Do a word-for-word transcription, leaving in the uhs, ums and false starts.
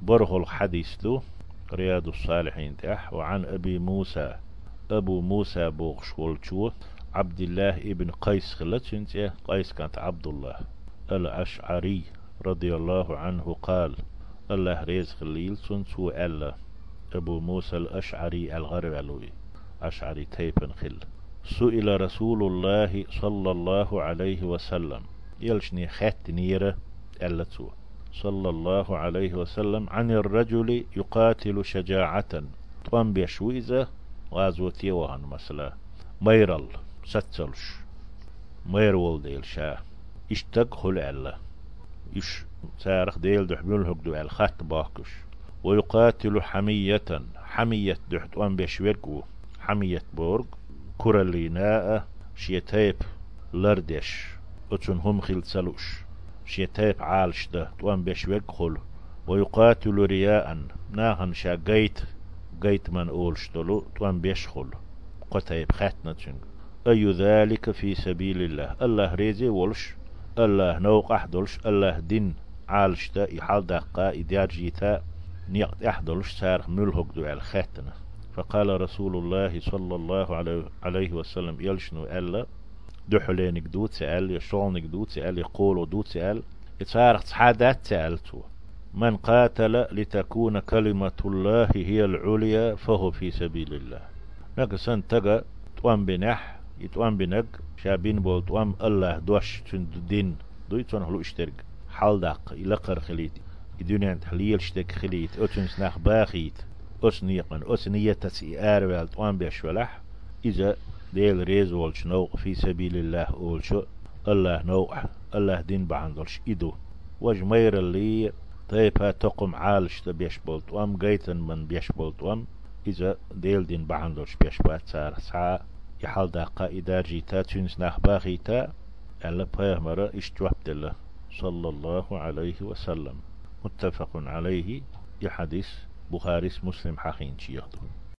برغل حديث له رياض الصالحين تح. وعن أبي موسى أبو موسى بوغشولتشو عبد الله ابن قيس خلتشنت. قيس كانت عبد الله الأشعري رضي الله عنه قال الله ريز خليل سنسو ألا أبو موسى الأشعري الغرب علوي أشعري تيبن خل. سئل رسول الله صلى الله عليه وسلم يلشني خات نيرة ألا تو صلى الله عليه وسلم عن الرجل يقاتل شجاعة طوان بيشويزة غازوتي وهن مثلا ميرل ستسلش ميرول ديل شاه اشتغل ألا إش سارخ ديل دحبيل هكدو الخات باكش. ويقاتل حمية حمية دحت وان بيشويرقو حمية بورغ كوراليناء شيتايب لردش اتون هم خيل سلوش شيتايب عالش ده توان بيشويرق خل. ويقاتل رياء ناهن شا قيت قيت من أولش دلو توان بيشخل قتايب خاتنا تشنگ. أي ذلك في سبيل الله الله ريزي ولش الله نوق أحدلش الله دين عالش ده يحال دقا إديار جيتا نيقت أحدلش سارخ ملهق دو الخاتنا. فقال رسول الله صلى الله عليه وسلم يلشنو ألا دحلينك دوت سأل يشعونك دوت سأل يقولوا دوت سأل يتسارخ تحادات سألتو من قاتل لتكون كلمة الله هي العليا فهو في سبيل الله. نقصن تقى توان بنح يتوان بنق شابين بول توان الله دوش تند دين دو يتوان هلو اشترق حال داق يلقر خليت الدنيا تحليل شتك خليت اتنس ناخ باخيت أسنيقن أسنية تسيئار والتوان بيشولح إذا ديل ريز والش نوق في سبيل الله أولشو الله نوع الله دين بعندلش إدو وجمير اللي طيبها تقم عالش تبيش بولتوام قيتن من بيش بولتوام إذا ديل دين بعندلش بيش بات سار ساعة يحال داقا إدار جيتا تنس ناخ باخيتا ألا بيهمر اشتوابت الله صلى الله عليه وسلم. متفق عليه يحدث بخاري مسلم حقين شيخ